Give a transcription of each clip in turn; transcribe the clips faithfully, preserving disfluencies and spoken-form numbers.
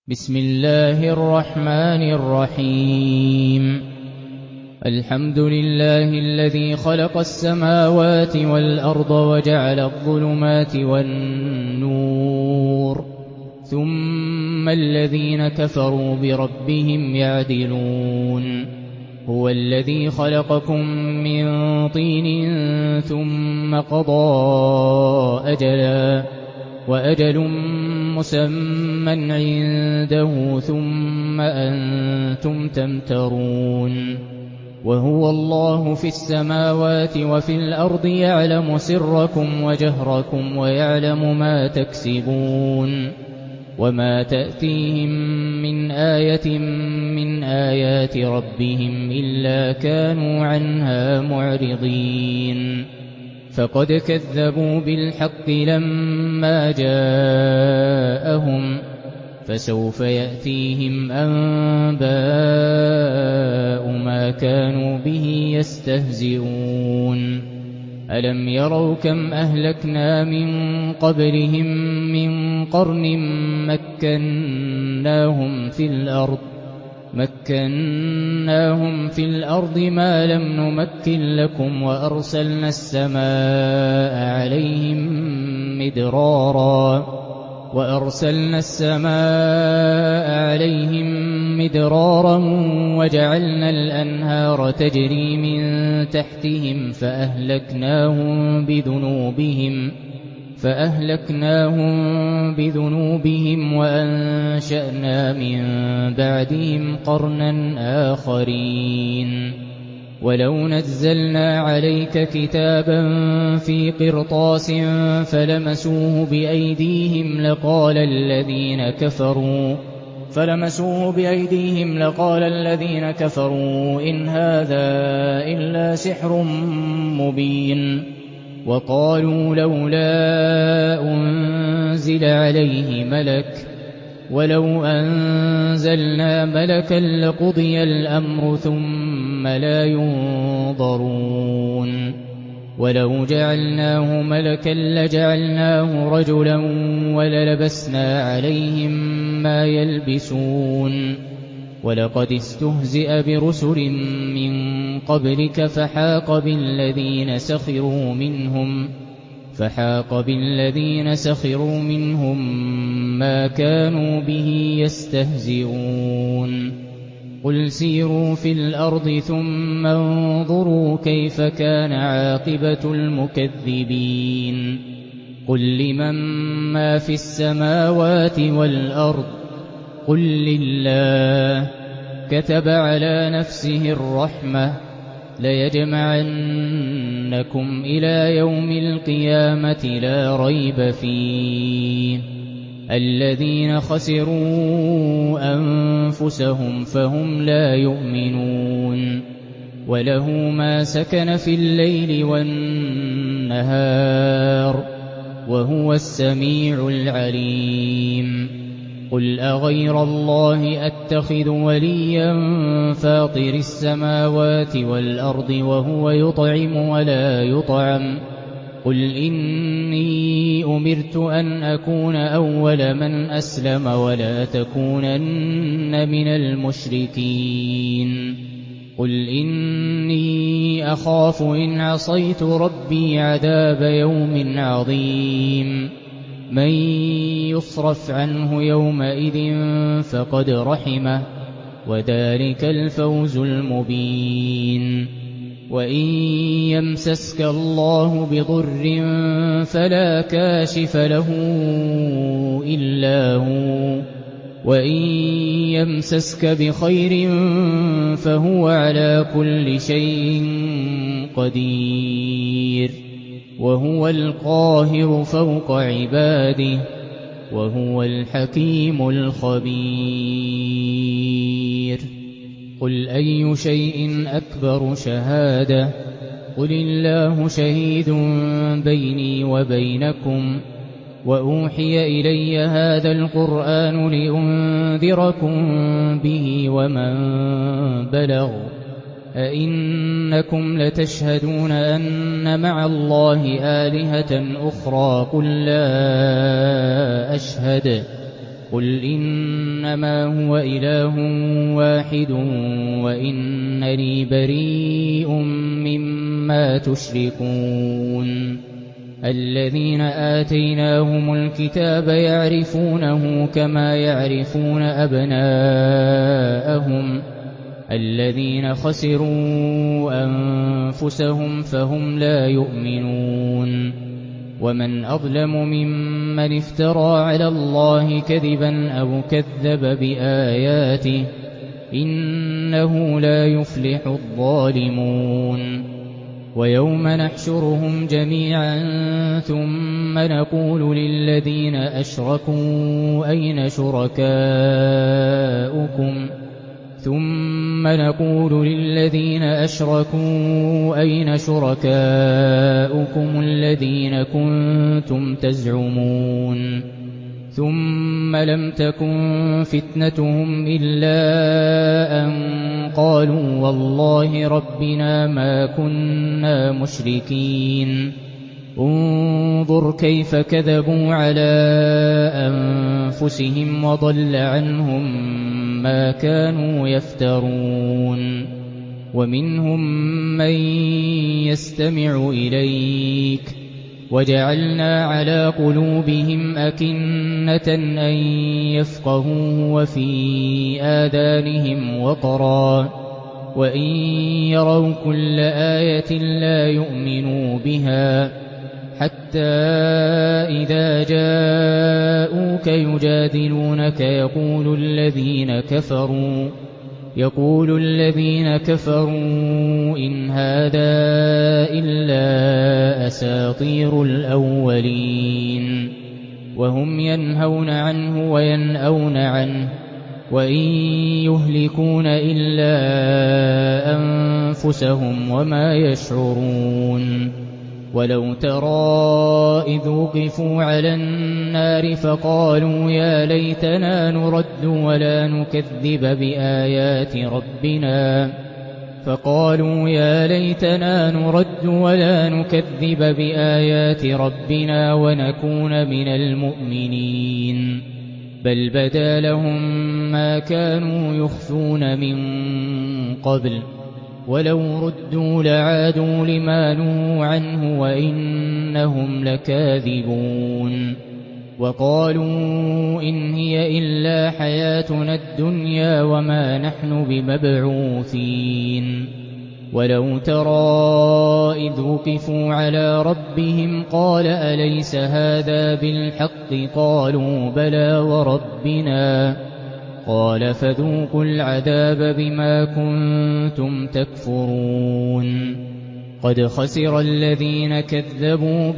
بسم الله الرحمن الرحيم الحمد لله الذي خلق السماوات والأرض وجعل الظلمات والنور ثم الذين كفروا بربهم يعدلون هو الذي خلقكم من طين ثم قضى أجلا وأجل مسمى عنده ثم أنتم تمترون وهو الله في السماوات وفي الأرض يعلم سركم وجهركم ويعلم ما تكسبون وما تأتيهم من آية من آيات ربهم إلا كانوا عنها معرضين فقد كذبوا بالحق لما جاءهم فسوف يأتيهم أنباء ما كانوا به يستهزئون ألم يروا كم أهلكنا من قبلهم من قرن مكناهم في الأرض مكناهم في الأرض ما لم نمكن لكم وأرسلنا السماء عليهم مدرارا وأرسلنا السماء عليهم مدرارا وجعلنا الأنهار تجري من تحتهم فأهلكناهم بذنوبهم فأهلكناهم بذنوبهم وأنشأنا من بعدهم قرنا آخرين ولو نزلنا عليك كتابا في قرطاس فلمسوه بأيديهم لقال الذين كفروا فلمسوه بأيديهم لقال الذين كفروا إن هذا إلا سحر مبين وقالوا لولا أنزل عليه ملك ولو أنزلنا ملكا لقضي الأمر ثم لا ينظرون ولو جعلناه ملكا لجعلناه رجلا وللبسنا عليهم ما يلبسون ولقد استهزئ برسل من قبلك فحاق بالذين سخروا منهم فحاق بالذين سخروا منهم ما كانوا به يستهزئون قل سيروا في الأرض ثم انظروا كيف كان عاقبة المكذبين قل لمن ما في السماوات والأرض قل لله كتب على نفسه الرحمة ليجمعنكم إلى يوم القيامة لا ريب فيه الذين خسروا أنفسهم فهم لا يؤمنون وله ما سكن في الليل والنهار وهو السميع العليم قل أغير الله أتخذ وليا فاطر السماوات والأرض وهو يطعم ولا يطعم قل إني أمرت أن أكون أول من أسلم ولا تكونن من المشركين قل إني أخاف إن عصيت ربي عذاب يوم عظيم من يصرف عنه يومئذ فقد رحمه وذلك الفوز المبين وإن يمسسك الله بضر فلا كاشف له إلا هو وإن يمسسك بخير فهو على كل شيء قدير وهو القاهر فوق عباده وهو الحكيم الخبير قل أي شيء أكبر شهادة قل الله شهيد بيني وبينكم وأوحي إلي هذا القرآن لأنذركم به ومن بلغ أئنكم لتشهدون أن مع الله آلهة أخرى قل لا أشهد قُلْ إِنَّمَا هُوَ إِلَٰهٌ وَاحِدٌ وَإِنَّنِي بَرِيءٌ مِّمَّا تُشْرِكُونَ الَّذِينَ آتَيْنَاهُمُ الْكِتَابَ يَعْرِفُونَهُ كَمَا يَعْرِفُونَ أَبْنَاءَهُمُ الَّذِينَ خَسِرُوا أَنفُسَهُمْ فَهُمْ لَا يُؤْمِنُونَ وَمَنْ أَظْلَمُ مِمَّنِ افْتَرَىٰ عَلَى اللَّهِ كَذِبًا أَوْ كَذَّبَ بِآيَاتِهِ ۚ إِنَّهُ لَا يُفْلِحُ الظَّالِمُونَ وَيَوْمَ نَحْشُرُهُمْ جَمِيعًا ثُمَّ نَقُولُ لِلَّذِينَ أَشْرَكُوا أَيْنَ شُرَكَاؤُكُمْ ثُمَّ نَقُولُ لِلَّذِينَ أَشْرَكُوا أَيْنَ شُرَكَاؤُكُمُ الَّذِينَ كُنتُمْ تَزْعُمُونَ ثُمَّ لَمْ تَكُن فِتْنَتُهُمْ إِلَّا أَن قَالُوا وَاللَّهِ رَبِّنَا مَا كُنَّا مُشْرِكِينَ انظُرْ كَيْفَ كَذَبُوا عَلَىٰ أَنفُسِهِمْ وَضَلَّ عَنْهُم مَّا كَانُوا يَفْتَرُونَ وَمِنْهُم مَّن يَسْتَمِعُ إِلَيْكَ وَجَعَلْنَا عَلَىٰ قُلُوبِهِمْ أَكِنَّةً أَن يَفْقَهُوهُ وَفِي آذَانِهِمْ وَقْرًا ۚ وَإِن يَرَوْا كُلَّ آيَةٍ لَّا يُؤْمِنُوا بِهَا ۚ حَتَّىٰ إِذَا جَاءُوكَ يُجَادِلُونَكَ يَقُولُ الَّذِينَ كَفَرُوا يقول الذين كفروا إن هذا إلا أساطير الأولين وهم ينهون عنه وينأون عنه وإن يهلكون إلا أنفسهم وما يشعرون ولو ترى إذ وقفوا على النار فقالوا يا ليتنا نرد ولا نكذب بآيات ربنا فقالوا يا ليتنا نرد ولا نكذب بآيات ربنا ونكون من المؤمنين بل بدا لهم ما كانوا يخفون من قبل ولو ردوا لعادوا لما نهوا عنه وإنهم لكاذبون وقالوا إن هي إلا حياتنا الدنيا وما نحن بمبعوثين ولو ترى إذ وقفوا على ربهم قال أليس هذا بالحق قالوا بلى وربنا قال فذوقوا العذاب بما كنتم تكفرون قد خسر الذين كذبوا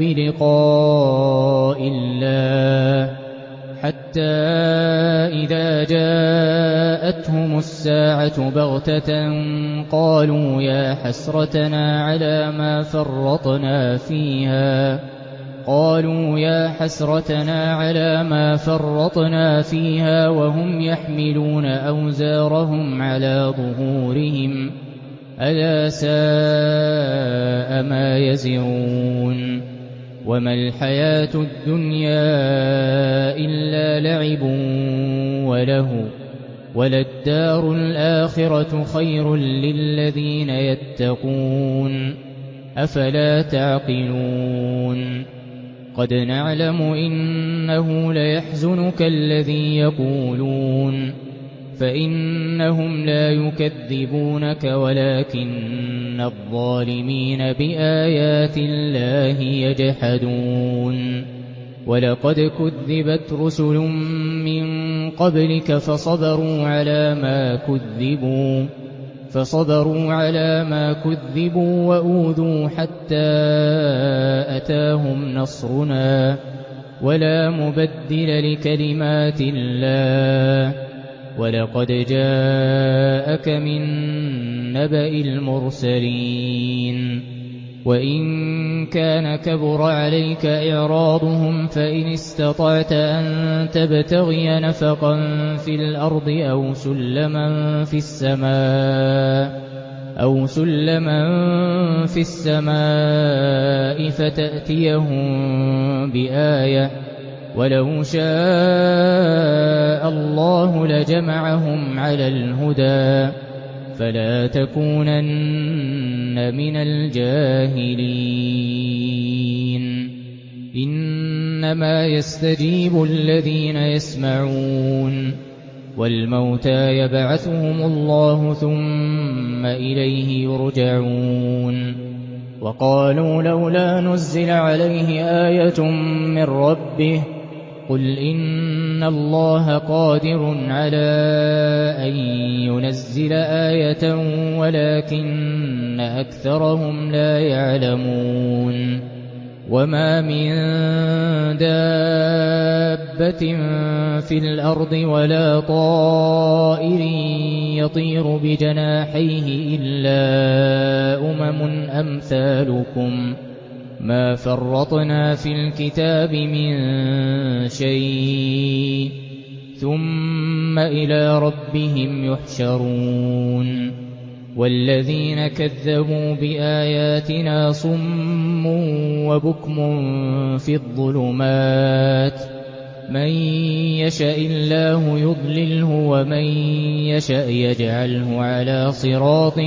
بلقاء الله حتى إذا جاءتهم الساعة بغتة قالوا يا حسرتنا على ما فرطنا فيها قالوا يا حسرتنا على ما فرطنا فيها وهم يحملون أوزارهم على ظهورهم ألا ساء ما يزرون وما الحياة الدنيا إلا لعب وله وللدار الآخرة خير للذين يتقون أفلا تعقلون قد نعلم إنه ليحزنك الذي يقولون فإنهم لا يكذبونك ولكن الظالمين بآيات الله يجحدون ولقد كذبت رسل من قبلك فصبروا على ما كذبوا فصبروا على ما كذبوا وأوذوا حتى أتاهم نصرنا ولا مبدل لكلمات الله ولقد جاءك من نبأ المرسلين وإن كان كبر عليك إعراضهم فإن استطعت أن تبتغي نفقا في الأرض أو سلما في السماء أو سلما في السماء فتأتيهم بآية وَلَوْ شَاءَ اللَّهُ لَجَمَعَهُمْ عَلَى الْهُدَىٰ فَلَا تَكُونَنَّ مِنَ الْجَاهِلِينَ إِنَّمَا يَسْتَجِيبُ الَّذِينَ يَسْمَعُونَ وَالْمَوْتَىٰ يَبْعَثُهُمُ اللَّهُ ثُمَّ إِلَيْهِ يُرْجَعُونَ وَقَالُوا لَوْلَا نُزِّلَ عَلَيْهِ آيَةٌ مِّن رَّبِّهِ قُلْ إِنَّ اللَّهَ قَادِرٌ عَلَىٰ أَن يُنَزِّلَ آيَةً وَلَٰكِنَّ أَكْثَرَهُمْ لَا يَعْلَمُونَ وَمَا مِن دَابَّةٍ فِي الْأَرْضِ وَلَا طَائِرٍ يَطِيرُ بِجَنَاحَيْهِ إِلَّا أُمَمٌ أَمْثَالُكُم مَّا فَرَّطْنَا فِي الْكِتَابِ مِن شَيْءٍ ثُمَّ إِلَىٰ رَبِّهِمْ يُحْشَرُونَ وَالَّذِينَ كَذَّبُوا بِآيَاتِنَا صُمٌّ وَبُكْمٌ فِي الظُّلُمَاتِ مَن يَشَإِ اللَّهُ يُضْلِلْهُ وَمَن يَشَأْ يَجْعَلْهُ عَلَىٰ صِرَاطٍ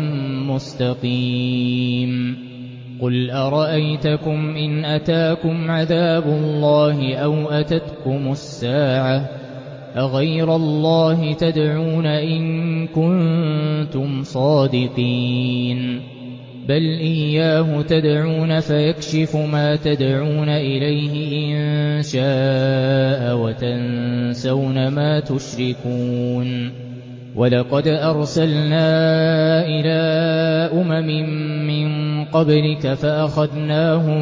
مُّسْتَقِيمٍ قُلْ أَرَأَيْتَكُمْ إِنْ أَتَاكُمْ عَذَابُ اللَّهِ أَوْ أَتَتْكُمُ السَّاعَةُ أَغَيْرَ اللَّهِ تَدْعُونَ إِن كُنتُمْ صَادِقِينَ بَلْ إِيَّاهُ تَدْعُونَ فَيَكْشِفُ مَا تَدْعُونَ إِلَيْهِ إِن شَاءَ وَتَنسَوْنَ مَا تُشْرِكُونَ وَلَقَدْ أَرْسَلْنَا إِلَىٰ أُمَمٍ مِّن قَبْلِكَ فَأَخَذْنَاهُم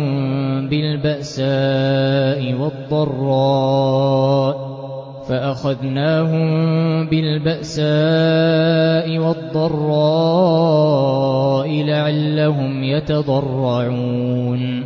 بِالْبَأْسَاءِ وَالضَّرَّاءِ فَأَخَذْنَاهُم بِالْبَأْسَاءِ وَالضَّرَّاءِ لَعَلَّهُمْ يَتَضَرَّعُونَ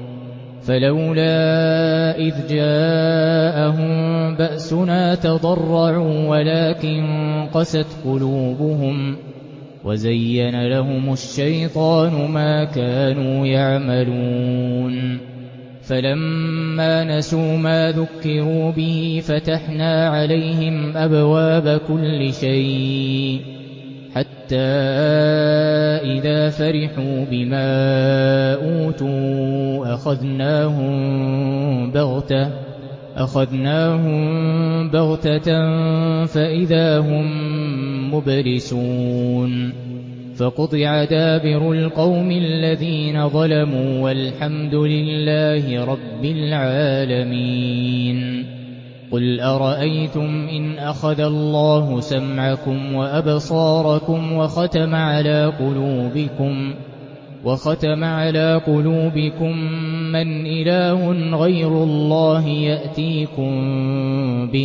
فَلَوْلَا إِذْ جَاءَهُم بَأْسُنَا تَضَرَّعُوا وَلَٰكِن قَسَتْ قُلُوبُهُمْ وَزَيَّنَ لَهُمُ الشَّيْطَانُ مَا كَانُوا يَعْمَلُونَ فَلَمَّا نَسُوا مَا ذُكِّرُوا بِهِ فَتَحْنَا عَلَيْهِمْ أَبْوَابَ كُلِّ شَيْءٍ حَتَّىٰ إِذَا فَرِحُوا بِمَا أُوتُوا أَخَذْنَاهُم بَغْتَةً أَخَذْنَاهُم بَغْتَةً فَإِذَا هُم مُّبْلِسُونَ فَقُطِعَ دَابِرُ الْقَوْمِ الَّذِينَ ظَلَمُوا وَالْحَمْدُ لِلَّهِ رَبِّ الْعَالَمِينَ قُلْ أَرَأَيْتُمْ إِنْ أَخَذَ اللَّهُ سَمْعَكُمْ وَأَبْصَارَكُمْ وَخَتَمَ عَلَىٰ قُلُوبِكُمْ وَخَتَمَ عَلَىٰ قُلُوبِكُم مَّنْ إِلَٰهٌ غَيْرُ اللَّهِ يَأْتِيكُم بِهِ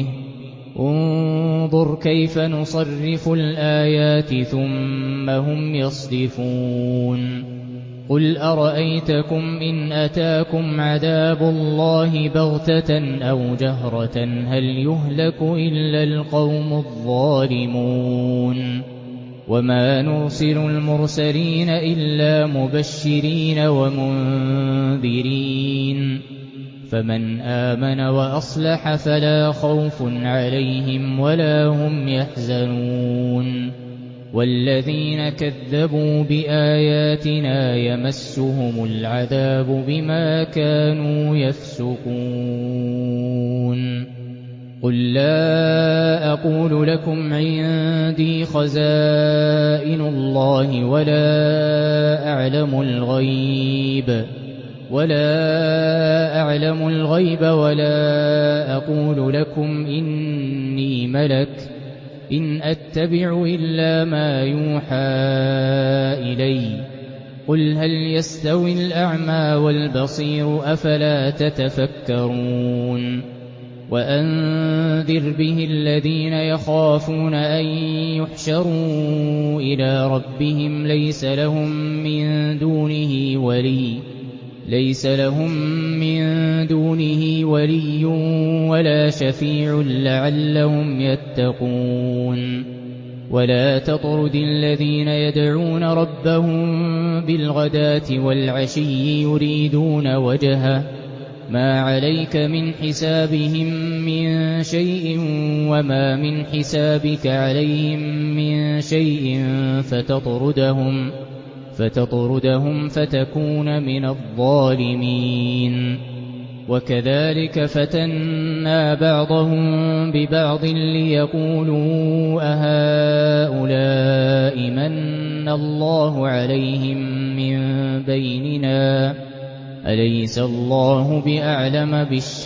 انظُرْ كَيْفَ نُصَرِّفُ الْآيَاتِ ثُمَّ هُمْ يَصْدِفُونَ قُلْ أَرَأَيْتَكُمْ إِنْ أَتَاكُمْ عَذَابُ اللَّهِ بَغْتَةً أَوْ جَهْرَةً هَلْ يُهْلَكُ إِلَّا الْقَوْمُ الظَّالِمُونَ وَمَا نُرْسِلُ الْمُرْسَلِينَ إِلَّا مُبَشِّرِينَ وَمُنذِرِينَ فَمَنْ آمَنَ وَأَصْلَحَ فَلَا خَوْفٌ عَلَيْهِمْ وَلَا هُمْ يَحْزَنُونَ وَالَّذِينَ كَذَّبُوا بِآيَاتِنَا يَمَسُّهُمُ الْعَذَابُ بِمَا كَانُوا يَفْسُقُونَ قُل لَّا أَقُولُ لَكُمْ عِندِي خَزَائِنُ اللَّهِ وَلَا أَعْلَمُ الْغَيْبَ وَلَا أَعْلَمُ الْغَيْبَ وَلَا أَقُولُ لَكُمْ إِنِّي مَلَكٌ إِنْ أَتَّبِعُ إِلَّا مَا يُوحَىٰ إِلَيَّ قُلْ هَلْ يَسْتَوِي الْأَعْمَىٰ وَالْبَصِيرُ أَفَلَا تَتَفَكَّرُونَ وَأَنذِرْ بِهِ الَّذِينَ يَخَافُونَ أَن يُحْشَرُوا إِلَىٰ رَبِّهِمْ لَيْسَ لَهُم مِّن دُونِهِ وَلِيٌّ لَيْسَ لَهُم مِّن دُونِهِ وَلِيٌّ وَلَا شَفِيعٌ لَّعَلَّهُمْ يَتَّقُونَ وَلَا تَطْرُدِ الَّذِينَ يَدْعُونَ رَبَّهُم بِالْغَدَاةِ وَالْعَشِيِّ يُرِيدُونَ وَجْهَهُ ما عليك من حسابهم من شيء وما من حسابك عليهم من شيء فتطردهم فتطردهم فتكون من الظالمين. وكذلك فتنا بعضهم ببعض ليقولوا أهؤلاء من الله عليهم من بيننا أليس الله بأعلم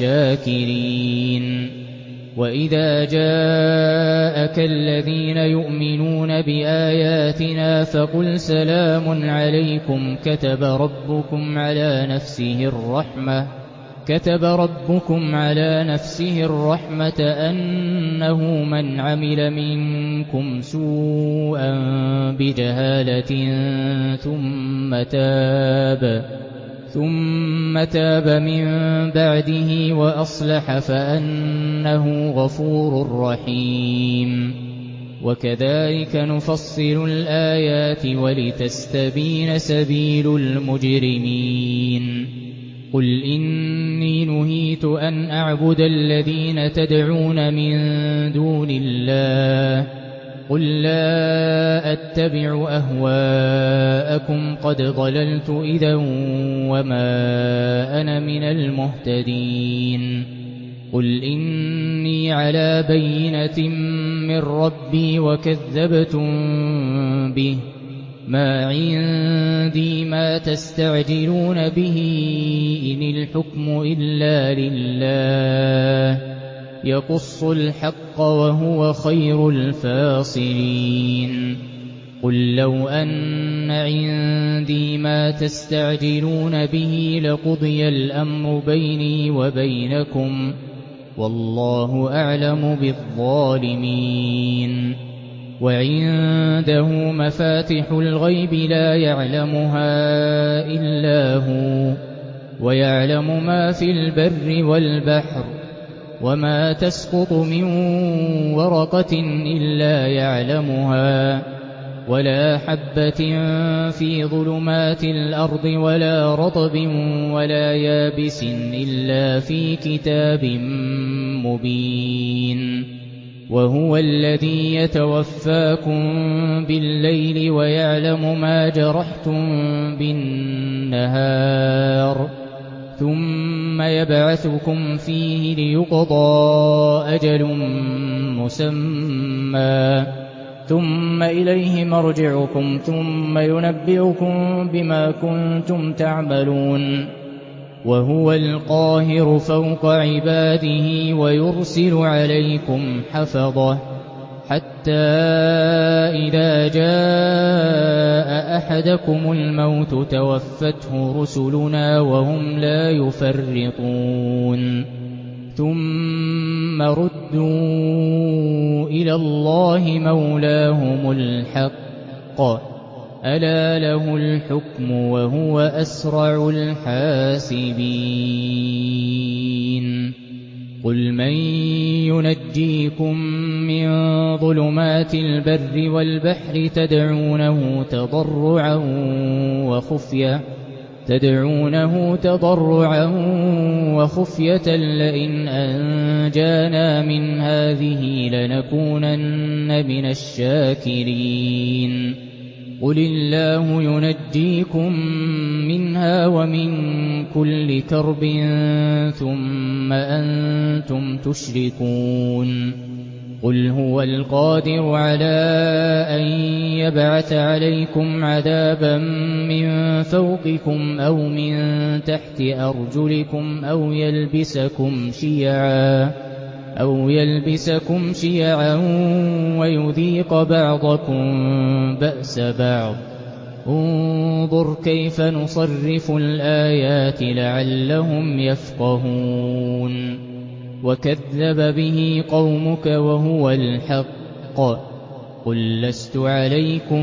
بالشاكرين. وإذا جاءك الذين يؤمنون بآياتنا فقل سلام عليكم كتب ربكم على نفسه الرحمة كتب ربكم على نفسه الرحمة أنه من عمل منكم سوءا بجهالة ثم تاب ثم تاب من بعده وأصلح فأنه غفور رحيم. وكذلك نفصل الآيات ولتستبين سبيل المجرمين. قل إني نهيت أن أعبد الذين تدعون من دون الله قل لا أتبع أهواءكم قد ضللت إذا وما أنا من المهتدين. قل إني على بينة من ربي وكذبتم به ما عندي ما تستعجلون به إن الحكم إلا لله يقص الحق وهو خير الفاصلين. قل لو أن عندي ما تستعجلون به لقضي الأمر بيني وبينكم والله أعلم بالظالمين. وعنده مفاتح الغيب لا يعلمها إلا هو ويعلم ما في البر والبحر وما تسقط من ورقة إلا يعلمها ولا حبة في ظلمات الأرض ولا رطب ولا يابس إلا في كتاب مبين. وهو الذي يتوفاكم بالليل ويعلم ما جرحتم بالنهار ثم يبعثكم فيه ليقضى أجل مسمى ثم إليه مرجعكم ثم ينبئكم بما كنتم تعملون. وهو القاهر فوق عباده ويرسل عليكم حفظه حتى إذا جاء أحدكم الموت توفته رسلنا وهم لا يفرطون ثم ردوا إلى الله مولاهم الحق ألا له الحكم وهو أسرع الحاسبين. قل من ينجيكم من ظلمات البر والبحر تدعونه تضرعا وخفية تدعونه تضرعا وخفية لئن أنجانا من هذه لنكونن من الشاكرين. قل الله ينجيكم منها ومن كل كرب ثم أنتم تشركون. قل هو القادر على أن يبعث عليكم عذابا من فوقكم أو من تحت أرجلكم أو يلبسكم شيعا أو يلبسكم شيعا ويذيق بعضكم بأس بعض. انظر كيف نصرف الآيات لعلهم يفقهون. وكذب به قومك وهو الحق قل لست عليكم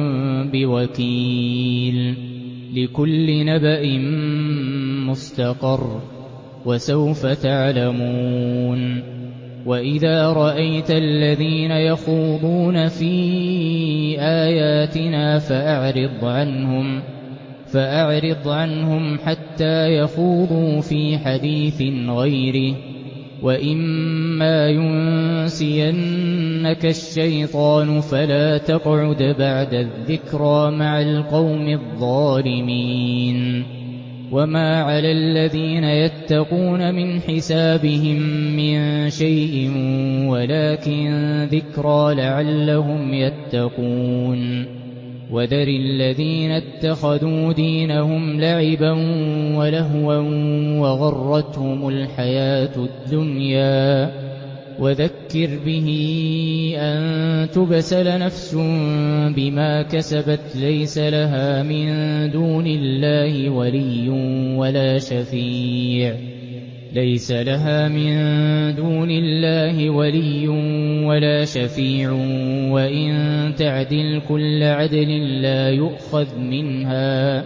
بوكيل. لكل نبأ مستقر وسوف تعلمون. وإذا رأيت الذين يخوضون في آياتنا فأعرض عنهم فأعرض عنهم حتى يخوضوا في حديث غيره، وإما ينسينك الشيطان فلا تقعد بعد الذكرى مع القوم الظالمين. وما على الذين يتقون من حسابهم من شيء ولكن ذكرى لعلهم يتقون. وذر الذين اتخذوا دينهم لعبا ولهوا وغرتهم الحياة الدنيا، وذكر به أن تبسل نفس بما كسبت ليس لها من دون الله ولي ولا شفيع ليس لها من دون الله ولي ولا شفيع وإن تعدل كل عدل لا يؤخذ منها.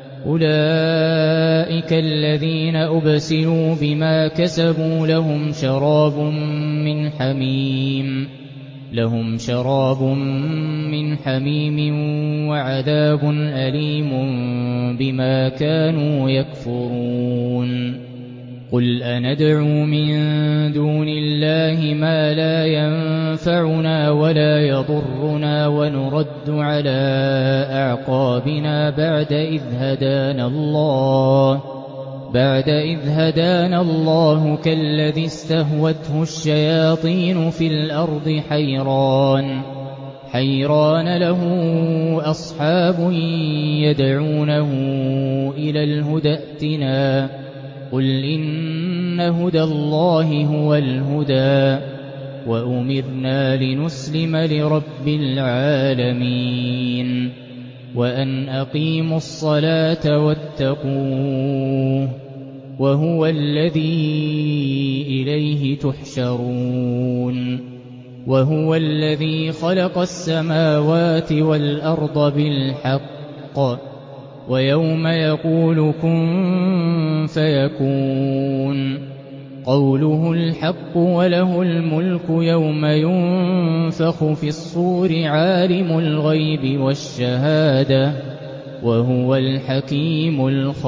أولئك الذين أبسلوا بما كسبوا لهم شراب من حميم لهم شراب من حميم وعذاب أليم بما كانوا يكفرون. قل أندعو من دون الله ما لا ينفعنا ولا يضرنا ونرد على أعقابنا بعد إذ هدانا الله بعد إذ هدانا الله كالذي استهوته الشياطين في الأرض حيران حيران له أصحاب يدعونه إلى الهدى ائتنا قل إن هدى الله هو الهدى وأمرنا لنسلم لرب العالمين وأن أقيموا الصلاة واتقوه وهو الذي إليه تحشرون. وهو الذي خلق السماوات والأرض بالحق ويوم يقول كن فيكون قوله الحق وله الملك يوم ينفخ في الصور عالم الغيب والشهادة وهو الحكيم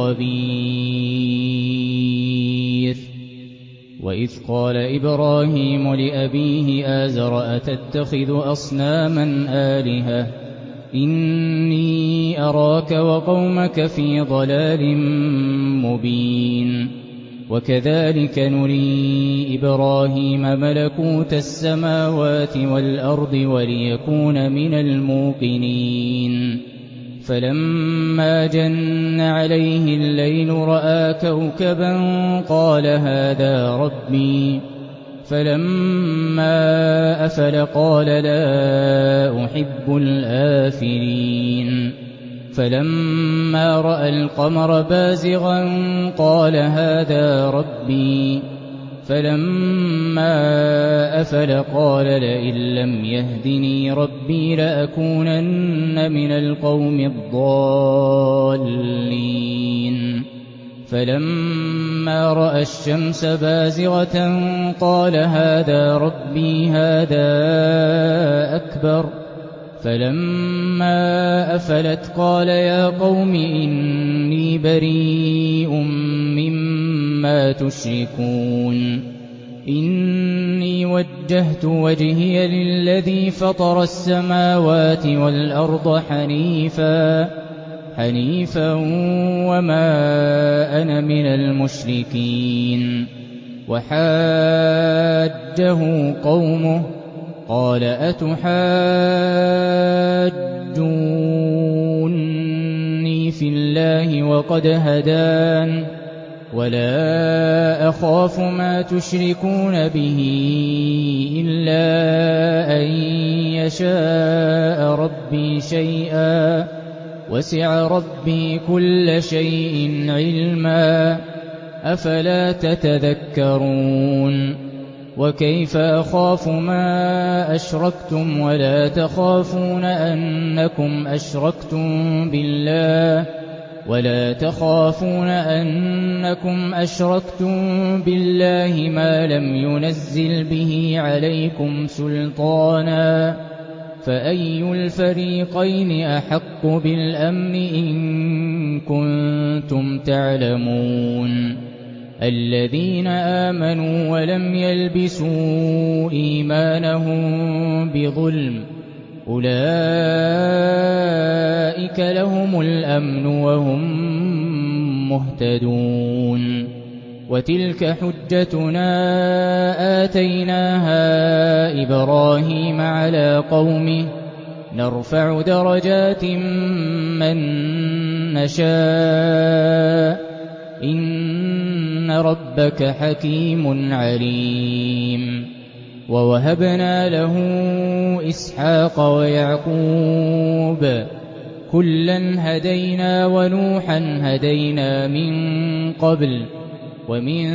الخبير. وإذ قال إبراهيم لأبيه آزر أتتخذ أصناما آلهة إني أراك وقومك في ضلال مبين. وكذلك نري إبراهيم ملكوت السماوات والأرض وليكون من الموقنين. فلما جن عليه الليل رأى كوكبا قال هذا ربي فلما أفل قال لا أحب الآفلين. فلما رأى القمر بازغا قال هذا ربي فلما أفل قال لئن لم يهدني ربي لأكونن من القوم الضالين. فلما رأى الشمس بازغة قال هذا ربي هذا أكبر. فلما أفلت قال يا قوم إني بريء مما تشركون إني وجهت وجهي للذي فطر السماوات والأرض حنيفا حنيفا وما أنا من المشركين. وحاجه قومه قال أتحاجوني في الله وقد هدان ولا أخاف ما تشركون به إلا أن يشاء ربي شيئا وسع ربي كل شيء علما أفلا تتذكرون. وكيف أخاف ما أشركتم ولا تخافون أنكم أشركتم بالله ولا تخافون أنكم أشركتم بالله ما لم ينزل به عليكم سلطانا فأي الفريقين أحق بالأمن إن كنتم تعلمون الذين آمنوا ولم يلبسوا إيمانهم بظلم أولئك لهم الأمن وهم مهتدون وتلك حجتنا آتيناها إبراهيم على قومه نرفع درجات من نشاء إن ربك حكيم عليم ووهبنا له إسحاق ويعقوب كلا هدينا ونوحا هدينا من قبل ومن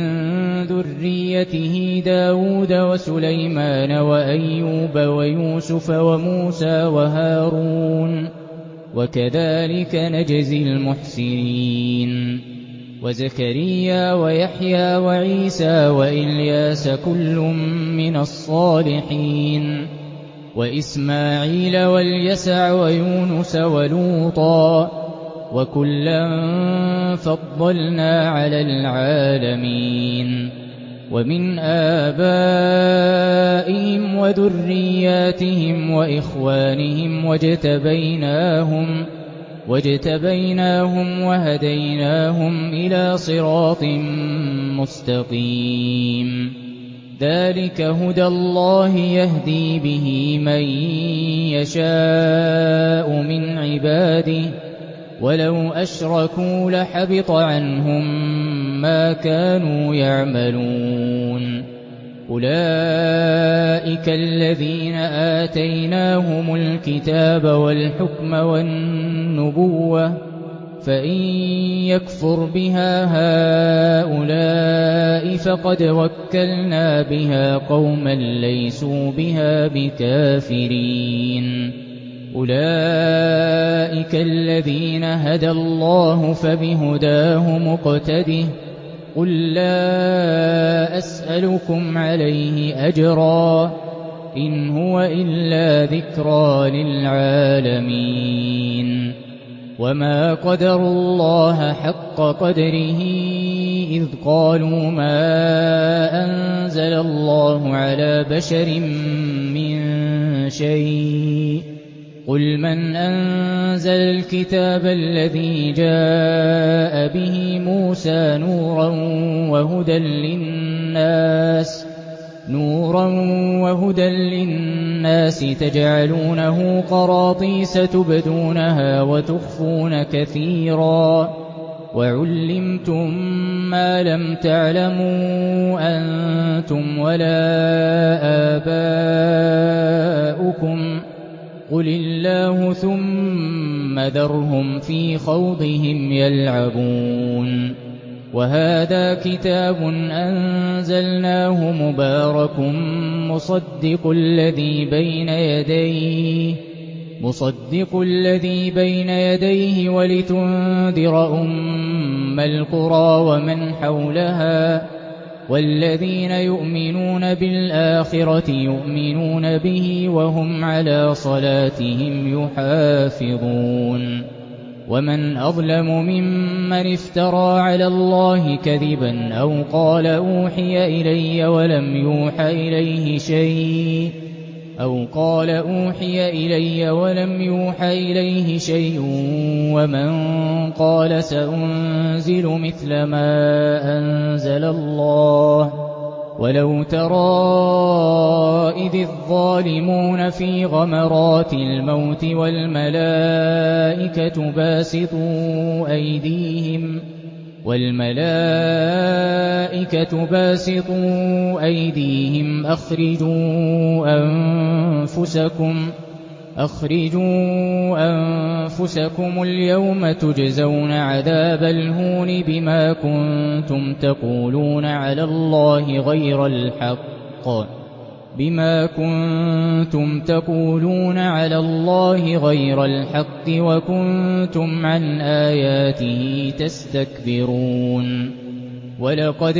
ذريته داود وسليمان وأيوب ويوسف وموسى وهارون وكذلك نجزي المحسنين وزكريا ويحيى وعيسى وإلياس كل من الصالحين وإسماعيل واليسع ويونس ولوطا وكلا فضلنا على العالمين ومن آبائهم وذرياتهم وإخوانهم واجتبيناهم واجتبيناهم وهديناهم إلى صراط مستقيم ذلك هدى الله يهدي به من يشاء من عباده ولو أشركوا لحبط عنهم ما كانوا يعملون أولئك الذين آتيناهم الكتاب والحكم والنبوة فإن يكفر بها هؤلاء فقد وكلنا بها قوما ليسوا بها بكافرين أولئك الذين هدى الله فبهداه مقتده قل لا أسألكم عليه أجرا إن هو إلا ذكرى للعالمين وما قدروا الله حق قدره إذ قالوا ما أنزل الله على بشر من شيء قل من أنزل الكتاب الذي جاء به موسى نورا وهدى للناس نورا وهدى للناس تجعلونه قراطيس تبدونها وتخفون كثيرا وعلمتم ما لم تعلموا أنتم ولا آباؤكم قل الله ثم ذرهم في خوضهم يلعبون وهذا كتاب أنزلناه مبارك مصدق الذي بين يديه مصدق الذي بين يديه ولتنذر أم القرى ومن حولها والذين يؤمنون بالآخرة يؤمنون به وهم على صلاتهم يحافظون ومن أظلم ممن افترى على الله كذبا أو قال أوحي إلي ولم يوحى إليه شيء أو قال أوحي إلي ولم يوحى إليه شيء ومن قال سأنزل مثل ما أنزل الله ولو ترى إذ الظالمون في غمرات الموت والملائكة باسطوا أيديهم والملائكة باسطوا أيديهم أخرجوا أنفسكم أخرجوا أنفسكم اليوم تجزون عذاب الهون بما كنتم تقولون على الله غير الحق بما كنتم تقولون على الله غير الحق وكنتم عن آياته تستكبرون ولقد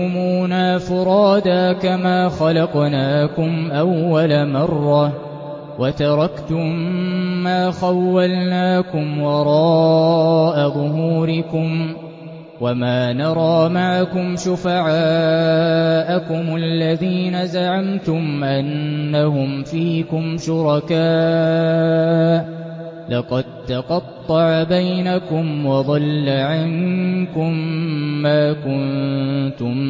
جئتمونا فرادا كما خلقناكم أول مرة وتركتم ما خولناكم وراء ظهوركم وما نرى معكم شفعاءكم الذين زعمتم أنهم فيكم شركاء لقد تقطع بينكم وضل عنكم ما كنتم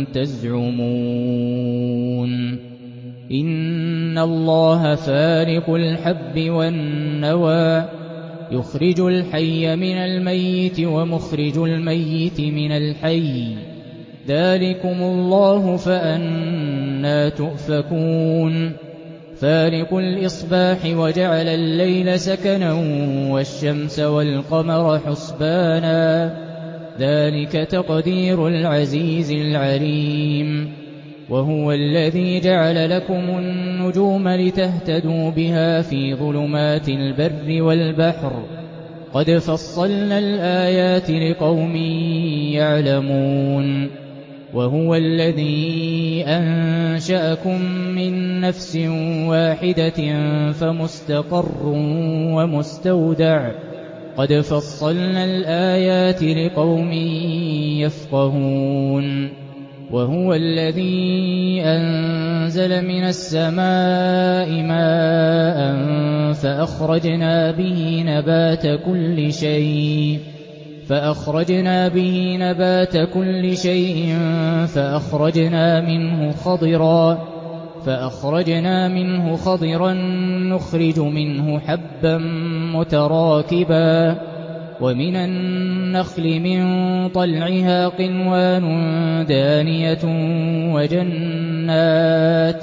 تزعمون إن الله فارق الحب والنوى يخرج الحي من الميت ومخرج الميت من الحي ذلكم الله فأنى تؤفكون فارق الإصباح وجعل الليل سكنا والشمس والقمر حسبانا ذلك تقدير العزيز العليم وهو الذي جعل لكم النجوم لتهتدوا بها في ظلمات البر والبحر قد فصلنا الآيات لقوم يعلمون وهو الذي أنشأكم من نفس واحدة فمستقر ومستودع قد فصلنا الآيات لقوم يفقهون وهو الذي أنزل من السماء ماء فأخرجنا به نبات كل شيء فأخرجنا به نبات كل شيء فأخرجنا منه خضرا فأخرجنا منه خضرا نخرج منه حبا متراكبا ومن النخل من طلعها قنوان دانية وجنات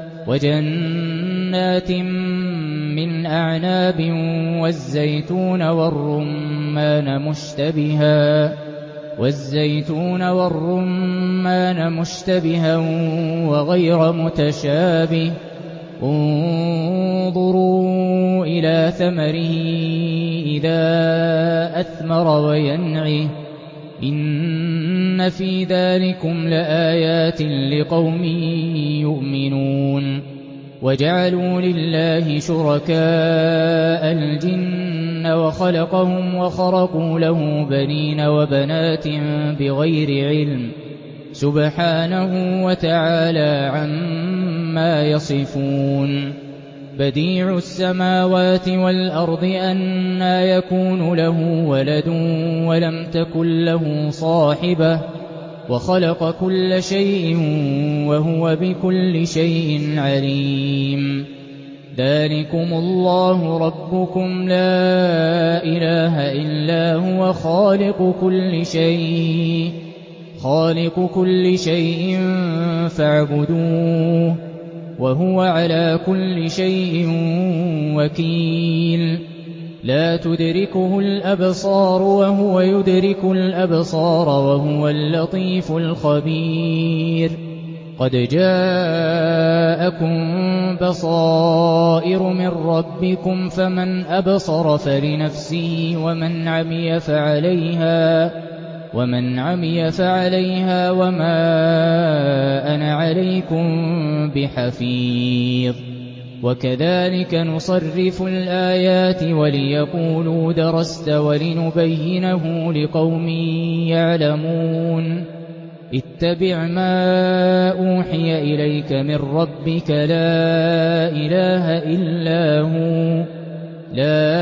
وجنات من أعناب والزيتون والرمان مشتبها والزيتون والرمان مشتبها وغير متشابه انظروا إلى ثمره إذا أثمر وينعه إن في ذلكم لآيات لقوم يؤمنون وجعلوا لله شركاء الجن وخلقهم وخرقوا له بنين وبنات بغير علم سبحانه وتعالى عما يصفون بديع السماوات والأرض أنى يكون له ولد ولم تكن له صاحبة وخلق كل شيء وهو بكل شيء عليم ذلكم الله ربكم لا إله إلا هو خالق كل شيء خالق كل شيء فاعبدوه وهو على كل شيء وكيل لا تدركه الأبصار وهو يدرك الأبصار وهو اللطيف الخبير قد جاءكم بصائر من ربكم فمن أبصر فلنفسه ومن عمي فعليها ومن عمي فعليها وما أنا عليكم بحفيظ وكذلك نصرف الآيات وليقولوا درست ولنبينه لقوم يعلمون اتبع ما أوحي إليك من ربك لا إله إلا هو لا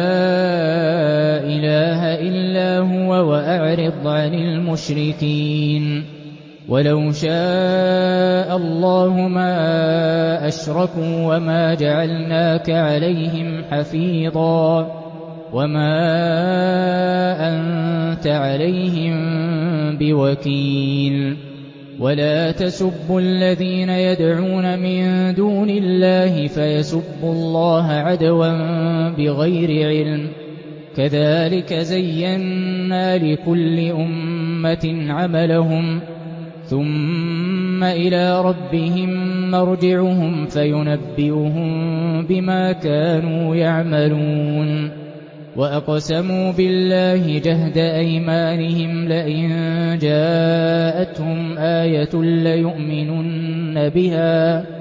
إله إلا هو وأعرض عن المشركين ولو شاء الله ما أشركوا وما جعلناك عليهم حفيظا وما أنت عليهم بوكيل ولا تسبوا الذين يدعون من دون الله فيسبوا الله عدوا بغير علم كذلك زينا لكل أمة عملهم ثم إلى ربهم مرجعهم فينبئهم بما كانوا يعملون وأقسموا بالله جهد أيمانهم لئن جاءتهم آية ليؤمنن بها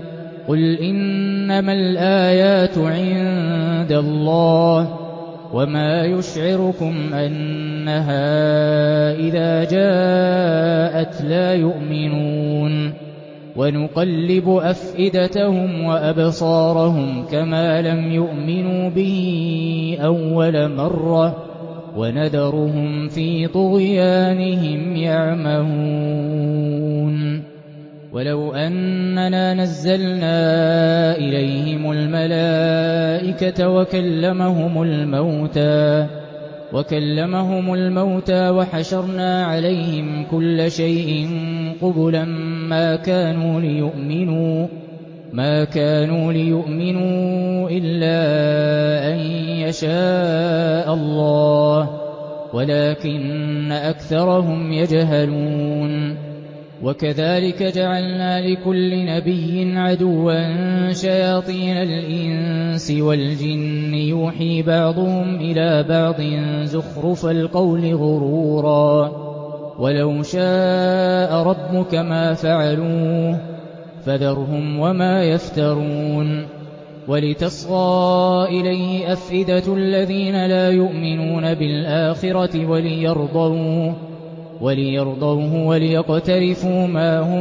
قُلْ إِنَّمَا الْآيَاتُ عِندَ اللَّهِ وَمَا يُشْعِرُكُمْ أَنَّهَا إِذَا جَاءَتْ لَا يُؤْمِنُونَ وَنُقَلِّبُ أَفْئِدَتَهُمْ وَأَبْصَارَهُمْ كَمَا لَمْ يُؤْمِنُوا بِهِ أَوَّلَ مَرَّةٍ وَنَذَرُهُمْ فِي طُغْيَانِهِمْ يَعْمَهُونَ وَلَوْ أَنَّنَا نَزَّلْنَا إِلَيْهِمُ الْمَلَائِكَةَ وَكَلَّمَهُمُ الْمَوْتَىٰ وَكَلَّمَهُمُ الْمَوْتَىٰ وَحَشَرْنَا عَلَيْهِمْ كُلَّ شَيْءٍ قُبُلًا مَّا كَانُوا لِيُؤْمِنُوا مَا كَانُوا لِيُؤْمِنُوا إِلَّا أَن يَشَاءَ اللَّهُ وَلَٰكِنَّ أَكْثَرَهُمْ يَجْهَلُونَ وَكَذَٰلِكَ جَعَلْنَا لِكُلِّ نَبِيٍّ عَدُوًّا شَيَاطِينَ الْإِنسِ وَالْجِنِّ يُوحِي بَعْضُهُمْ إِلَىٰ بَعْضٍ زُخْرُفَ الْقَوْلِ غُرُورًا وَلَوْ شَاءَ رَبُّكَ مَا فَعَلُوهُ فَذَرْهُمْ وَمَا يَفْتَرُونَ وَلِتَصْغَىٰ إِلَيْهِ أَفْئِدَةُ الَّذِينَ لَا يُؤْمِنُونَ بِالْآخِرَةِ وَلِيَرْضَوْهُ وليرضوه وليقترفوا ما هم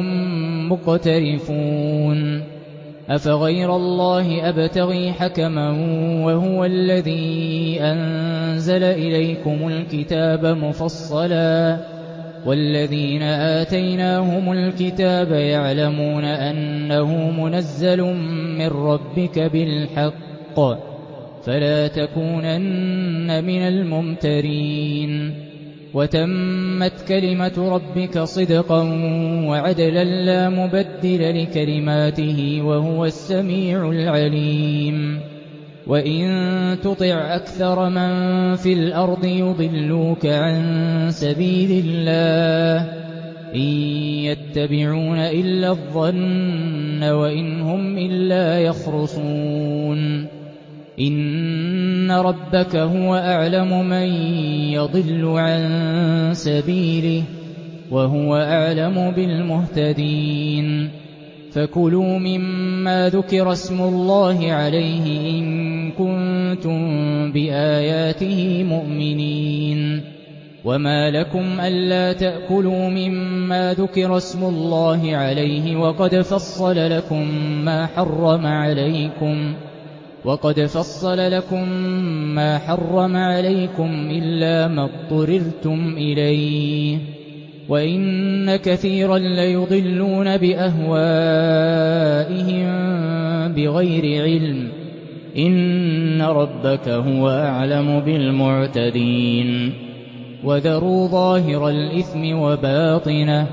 مقترفون أفغير الله أبتغي حكما وهو الذي أنزل إليكم الكتاب مفصلا والذين آتيناهم الكتاب يعلمون أنه منزل من ربك بالحق فلا تكونن من الممترين وتمت كلمة ربك صدقا وعدلا لا مبدل لكلماته وهو السميع العليم وإن تطع أكثر من في الأرض يضلوك عن سبيل الله إن يتبعون إلا الظن وإن هم إلا يخرصون إن ربك هو أعلم من يضل عن سبيله وهو أعلم بالمهتدين فكلوا مما ذكر اسم الله عليه إن كنتم بآياته مؤمنين وما لكم ألا تأكلوا مما ذكر اسم الله عليه وقد فصل لكم ما حرم عليكم وقد فصل لكم ما حرم عليكم إلا ما اضطررتم إليه وإن كثيرا ليضلون بأهوائهم بغير علم إن ربك هو أعلم بالمعتدين وذروا ظاهر الإثم وباطنه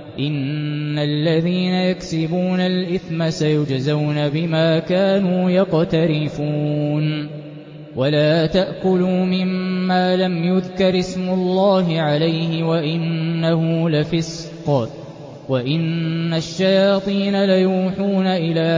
إن الذين يكسبون الإثم سيجزون بما كانوا يقترفون ولا تأكلوا مما لم يذكر اسم الله عليه وإنه لفسق وإن الشياطين ليوحون إلى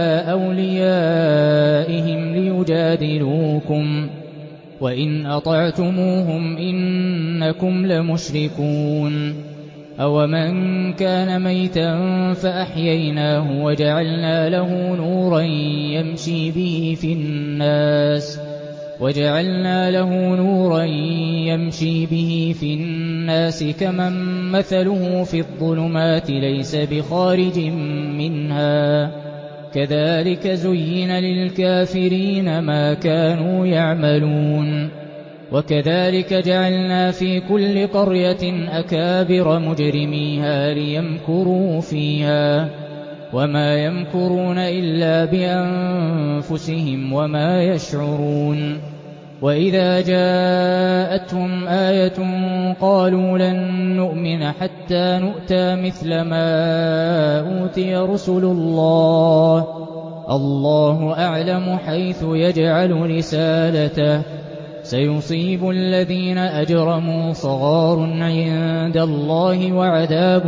أوليائهم ليجادلوكم وإن أطعتموهم إنكم لمشركون أَوَمَنْ كَانَ مَيْتًا فَأَحْيَيْنَاهُ وَجَعَلْنَا لَهُ نُورًا يَمْشِي بِهِ فِي النَّاسِ وَجَعَلْنَا لَهُ نُورًا يَمْشِي بِهِ فِي النَّاسِ كَمَن مَّثَلُهُ فِي الظُّلُمَاتِ لَيْسَ بِخَارِجٍ مِّنْهَا كَذَلِكَ زُيِّنَ لِلْكَافِرِينَ مَا كَانُوا يَعْمَلُونَ وَكَذَلِكَ جَعَلْنَا فِي كُلِّ قَرْيَةٍ أَكَابِرَ مُجْرِمِيهَا لِيَمْكُرُوا فِيهَا وَمَا يَمْكُرُونَ إِلَّا بِأَنفُسِهِمْ وَمَا يَشْعُرُونَ وَإِذَا جَاءَتْهُمْ آيَةٌ قَالُوا لَن نُّؤْمِنَ حَتَّىٰ نُؤْتَىٰ مِثْلَ مَا أُوتِيَ رُسُلُ اللَّهِ اللَّهُ أَعْلَمُ حَيْثُ يَجْعَلُ رِسَالَتَهُ سيصيب الذين أجرموا صغار عند الله وعذاب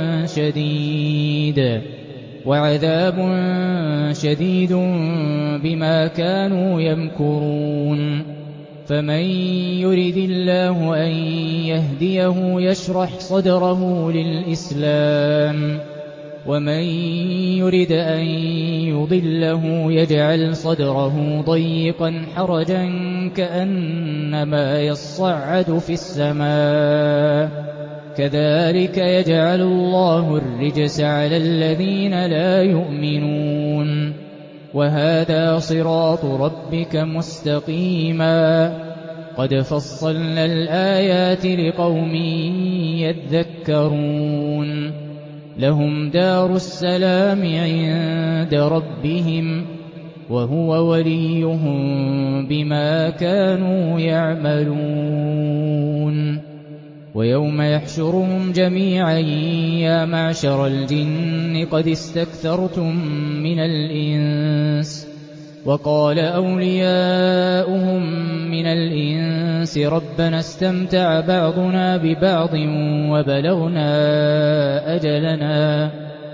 شديد وعذاب شديد بما كانوا يمكرون فمن يرد الله أن يهديه يشرح صدره للإسلام ومن يرد أن يضله يجعل صدره ضيقا حرجا كأنما يصعد في السماء كذلك يجعل الله الرجس على الذين لا يؤمنون وهذا صراط ربك مستقيما قد فصلنا الآيات لقوم يذكرون لهم دار السلام عند ربهم وهو وليهم بما كانوا يعملون ويوم يحشرهم جميعا يا معشر الجن قد استكثرتم من الإنس وقال أولياؤهم من الإنس ربنا استمتع بعضنا ببعض وبلغنا أجلنا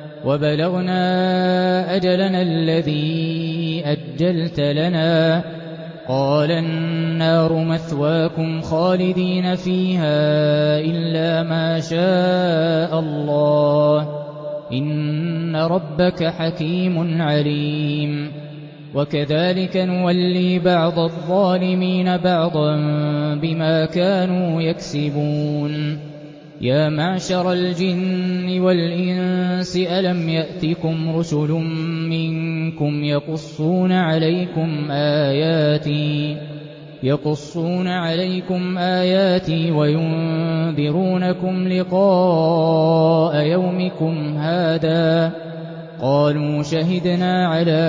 وبلغنا أجلنا الذي أجلت لنا قال النار مثواكم خالدين فيها إلا ما شاء الله إن ربك حكيم عليم وكذلك نولي بعض الظالمين بعضا بما كانوا يكسبون يا معشر الجن والإنس ألم يأتكم رسل منكم يقصون عليكم آياتي يقصون عليكم آياتي وينذرونكم لقاء يومكم هذا قالوا شهدنا على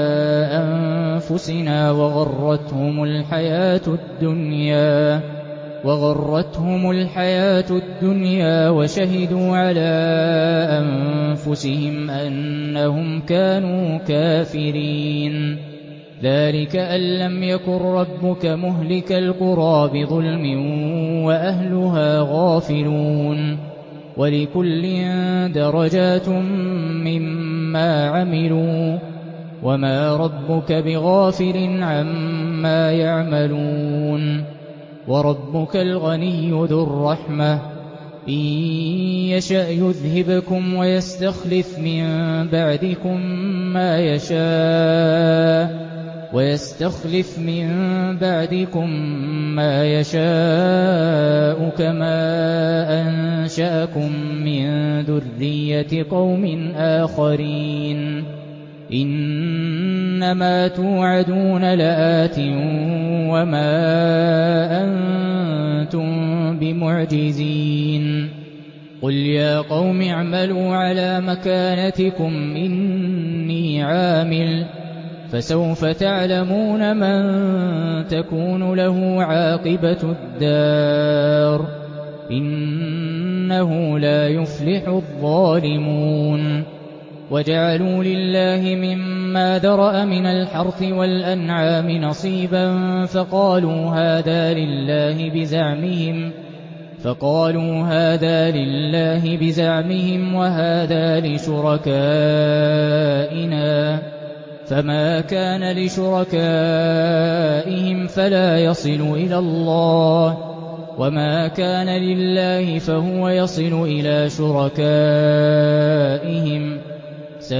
أنفسنا وغرتهم الحياة الدنيا وغرتهم الحياة الدنيا وشهدوا على أنفسهم أنهم كانوا كافرين ذلك أن لم يكن ربك مهلك القرى بظلم وأهلها غافلون ولكل درجات مما عملوا وما ربك بغافل عما يعملون وربك الغني ذو الرحمة إن يشأ يذهبكم ويستخلف من بعدكم ما يشاء ويستخلف من بعدكم ما يشاء كما أنشأكم من ذرية قوم آخرين إنما توعدون لآت وما أنتم بمعجزين قل يا قوم اعملوا على مكانتكم إني عامل فسوف تعلمون من تكون له عاقبة الدار إنه لا يفلح الظالمون وجعلوا لله مما ذرأ من الحرث والأنعام نصيبا فقالوا هذا لله بزعمهم فقالوا هذا لله بزعمهم وهذا لشركائنا فما كان لشركائهم فلا يصل إلى الله وما كان لله فهو يصل إلى شركائهم ساء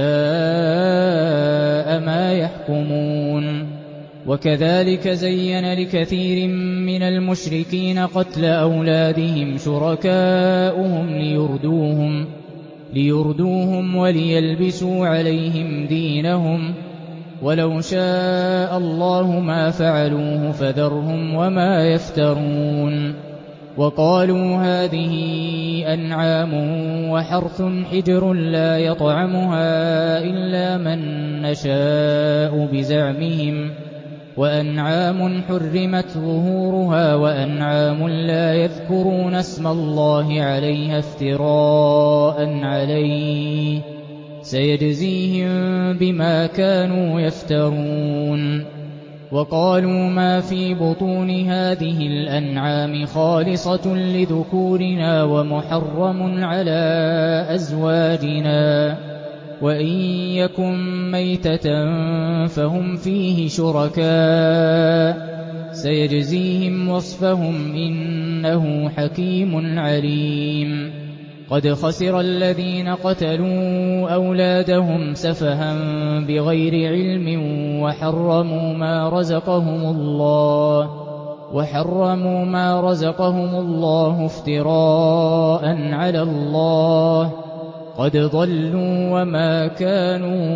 ما يحكمون وكذلك زين لكثير من المشركين قتل أولادهم شركاؤهم ليردوهم ليردوهم وليلبسوا عليهم دينهم ولو شاء الله ما فعلوه فذرهم وما يفترون وقالوا هذه أنعام وحرث حجر لا يطعمها إلا من نشاء بزعمهم وأنعام حرمت ظهورها وأنعام لا يذكرون اسم الله عليها افتراء عليه سيجزيهم بما كانوا يفترون وقالوا ما في بطون هذه الأنعام خالصة لذكورنا ومحرم على أزواجنا وإن يكن ميتة فهم فيه شركاء سيجزيهم وصفهم إنه حكيم عليم قد خسر الذين قتلوا أولادهم سفها بغير علم وحرموا ما رزقهم الله وحرموا ما رزقهم الله افتراء على الله قد ضلوا وما كانوا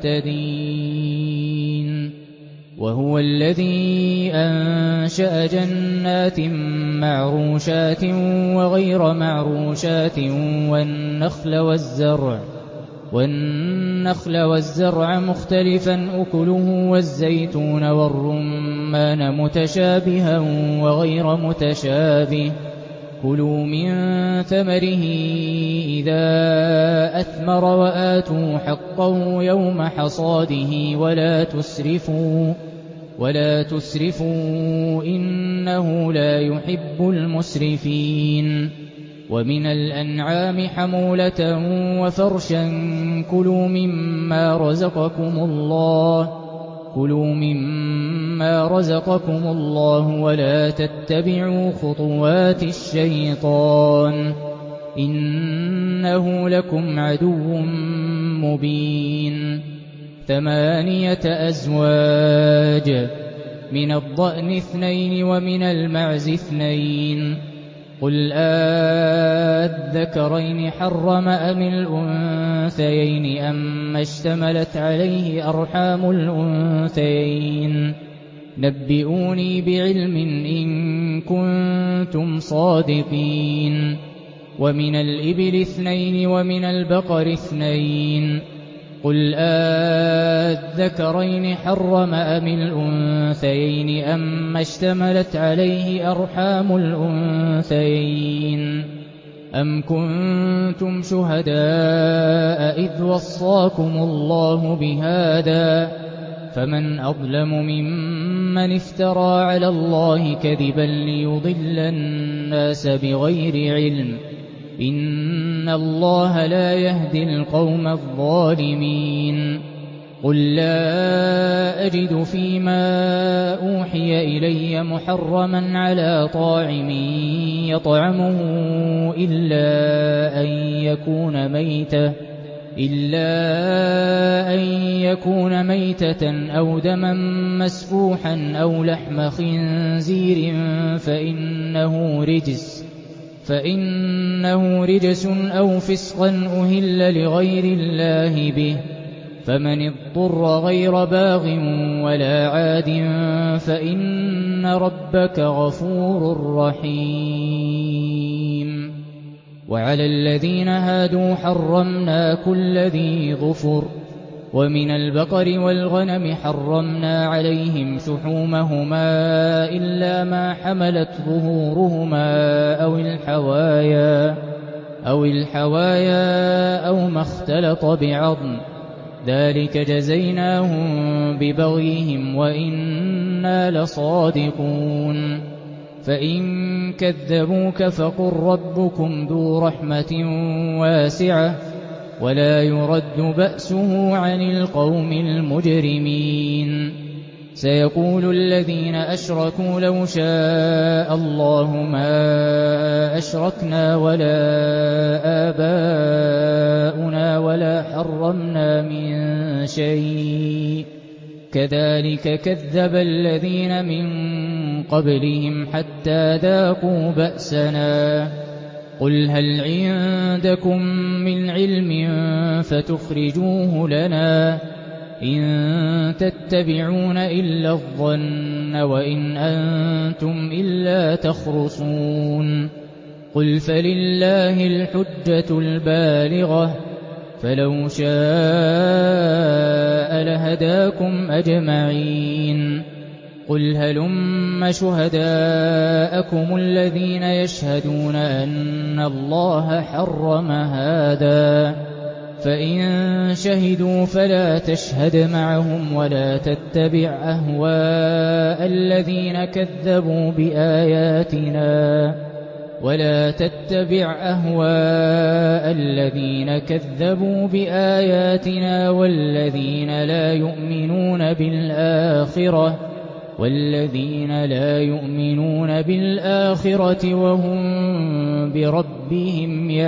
مهتدين. وهو الذي أنشأ جنات معروشات وغير معروشات والنخل والزرع والنخل والزرع مختلفا أكله والزيتون والرمان متشابها وغير متشابه كلوا من ثمره إذا أثمر وآتوا حقه يوم حصاده ولا تسرفوا ولا تسرفوا إنه لا يحب المسرفين. ومن الأنعام حمولة وفرشا كلوا مما رزقكم الله كلوا مما رزقكم الله ولا تتبعوا خطوات الشيطان إنه لكم عدو مبين. ثمانية أزواج من الضأن اثنين ومن المعز اثنين قل آذكرين حرم أم الأنثيين أم اشتملت عليه أرحام الأنثيين نبئوني بعلم إن كنتم صادقين. ومن الإبل اثنين ومن البقر اثنين قل آذكرين حرم أم الأنثيين أم اشتملت عليه أرحام الأنثيين أم كنتم شهداء إذ وصاكم الله بهذا فمن أظلم ممن افترى على الله كذبا ليضل الناس بغير علم إن الله لا يهدي القوم الظالمين. قل لا أجد فيما أوحي إلي محرما على طاعم يطعمه إلا أن يكون ميتة إلا أن يكون ميتة أو دما مسفوحا أو لحم خنزير فإنه رجس فإنه رجس أو فسقا أهل لغير الله به فمن اضطر غير باغ ولا عاد فإن ربك غفور رحيم. وعلى الذين هادوا حرمنا كل ذي ظفر ومن البقر والغنم حرمنا عليهم شحومهما إلا ما حملت ظهورهما أو الحوايا أو الحوايا أو ما اختلط بعظم ذلك جزيناهم ببغيهم وإنا لصادقون. فإن كذبوك فقل ربكم ذو رحمة واسعة ولا يرد بأسه عن القوم المجرمين. سيقول الذين أشركوا لو شاء الله ما أشركنا ولا آباؤنا ولا حرمنا من شيء كذلك كذب الذين من قبلهم حتى ذاقوا بأسنا. قل هل عندكم من علم فتخرجوه لنا إن تتبعون إلا الظن وإن أنتم إلا تخرصون. قل فلله الحجة البالغة فلو شاء لهداكم أجمعين. قل هلم شهداءكم الذين يشهدون أن الله حرم هذا فإن شهدوا فلا تشهد معهم ولا تتبع أهواء الذين كذبوا بآياتنا ولا تتبع أهواء الذين كذبوا بآياتنا والذين لا يؤمنون بالآخرة والذين لا يؤمنون بالآخرة وهم بربهم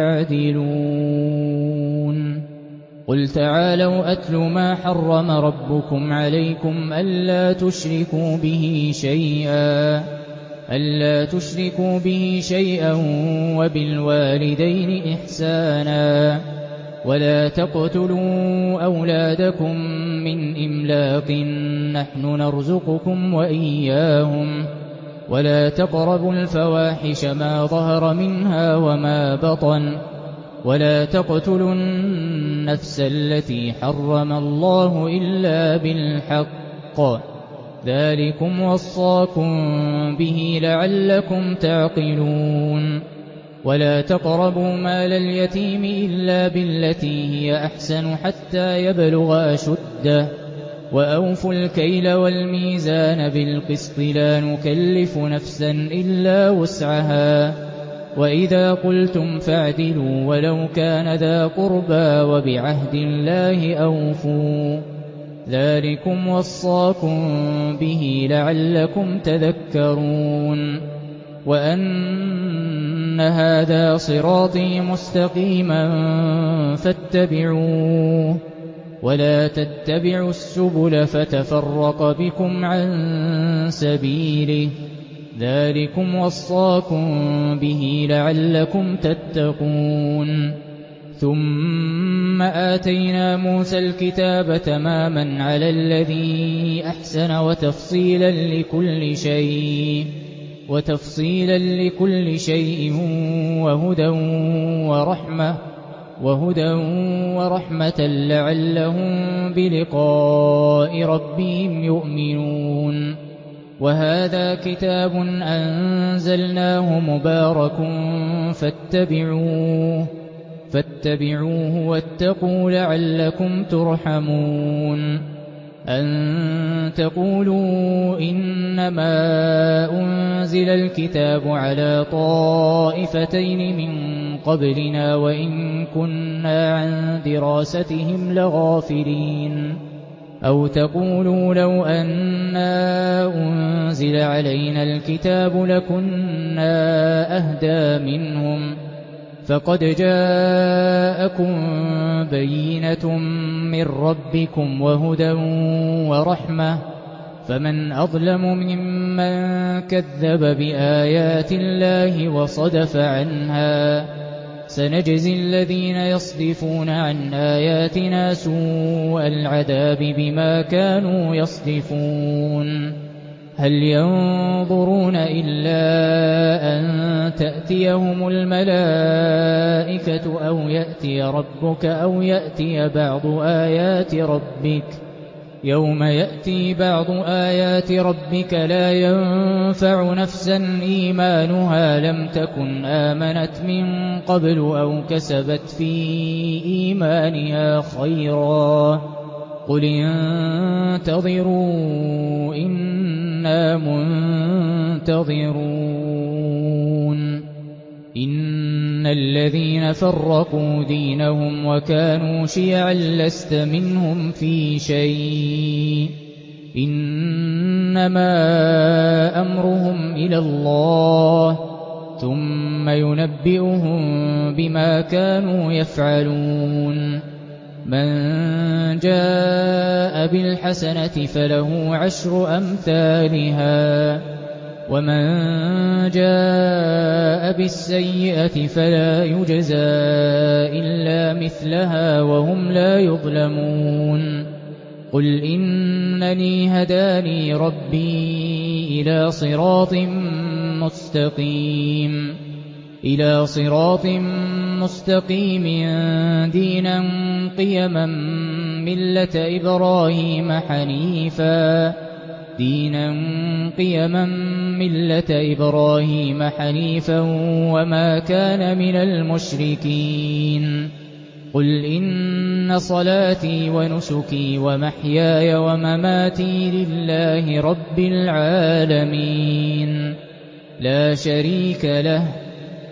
يعدلون قل تعالوا أتل ما حرم ربكم عليكم ألا تشركوا به شيئا ألا تشركوا به شيئا وبالوالدين إحسانا ولا تقتلوا أولادكم من إملاق نحن نرزقكم وإياهم ولا تقربوا الفواحش ما ظهر منها وما بطن ولا تقتلوا النفس التي حرم الله إلا بالحق ذلكم وصاكم به لعلكم تعقلون ولا تقربوا مال اليتيم إلا بالتي هي أحسن حتى يبلغ أشده وأوفوا الكيل والميزان بالقسط لا نكلف نفسا إلا وسعها وإذا قلتم فاعدلوا ولو كان ذا قربى وبعهد الله أوفوا ذلكم وصاكم به لعلكم تذكرون وأن هذا صراطي مستقيما فاتبعوه ولا تتبعوا السبل فتفرق بكم عن سبيله ذلكم وصاكم به لعلكم تتقون ثم آتينا موسى الكتاب تماما على الذي أحسن وتفصيلا لكل شيء وتفصيلا لكل شيء وهدى ورحمة وهدى ورحمة لعلهم بلقاء ربهم يؤمنون وهذا كتاب أنزلناه مبارك فاتبعوه فاتبعوه واتقوا لعلكم ترحمون أن تقولوا إنما أنزل الكتاب على طائفتين من قبلنا وإن كنا عن دراستهم لغافلين أو تقولوا لو أنا أنزل علينا الكتاب لكنا أهدى منهم فقد جاءكم بينة من ربكم وهدى ورحمة فمن أظلم ممن كذب بآيات الله وصدف عنها سنجزي الذين يصدفون عن آياتنا سوء العذاب بما كانوا يصدفون هل ينظرون إلا أن تأتيهم الملائكة أو يأتي ربك أو يأتي بعض آيات ربك يوم يأتي بعض آيات ربك لا ينفع نفسا إيمانها لم تكن آمنت من قبل أو كسبت في إيمانها خيرا قل انتظروا إنا منتظرون إن الذين فرقوا دينهم وكانوا شيعا لست منهم في شيء إنما أمرهم إلى الله ثم ينبئهم بما كانوا يفعلون من جاء بالحسنة فله عشر أمثالها ومن جاء بالسيئة فلا يجزى إلا مثلها وهم لا يظلمون قل إنني هداني ربي إلى صراط مستقيم إلى صراط مستقيم دينا قيما ملة إبراهيم حنيفا دينا قيما ملة إبراهيم حنيفا وما كان من المشركين قل إن صلاتي ونسكي ومحياي ومماتي لله رب العالمين لا شريك له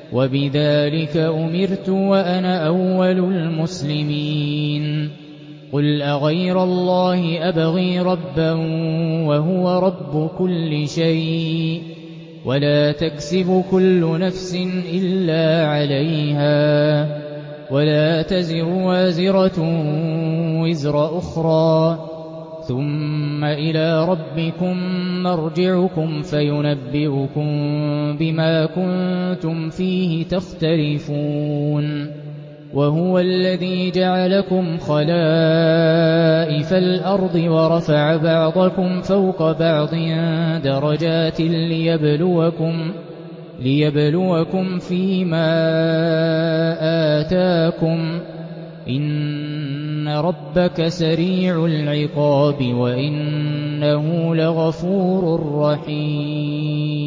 وبذلك أمرت وأنا أول المسلمين قُلْ أَغَيْرَ اللَّهِ أَبْغِي رَبًّا وَهُوَ رَبُّ كُلِّ شَيْءٍ وَلَا تَكْسِبُ كُلُّ نَفْسٍ إِلَّا عَلَيْهَا وَلَا تَزِرُ وَازِرَةٌ وِزْرَ أُخْرَىٰ ثُمَّ إِلَىٰ رَبِّكُم مَّرْجِعُكُمْ فَيُنَبِّئُكُم بِمَا كُنتُمْ فِيهِ تَخْتَلِفُونَ وَهُوَ الَّذِي جَعَلَكُمْ خَلَائِفَ الْأَرْضِ وَرَفَعَ بَعْضَكُمْ فَوْقَ بَعْضٍ دَرَجَاتٍ لِّيَبْلُوَكُمْ لِيَبْلُوَكُمْ فِيمَا آتَاكُمْ ۗ إِنَّ رَبَّكَ سَرِيعُ الْعِقَابِ وَإِنَّهُ لَغَفُورٌ رَّحِيمٌ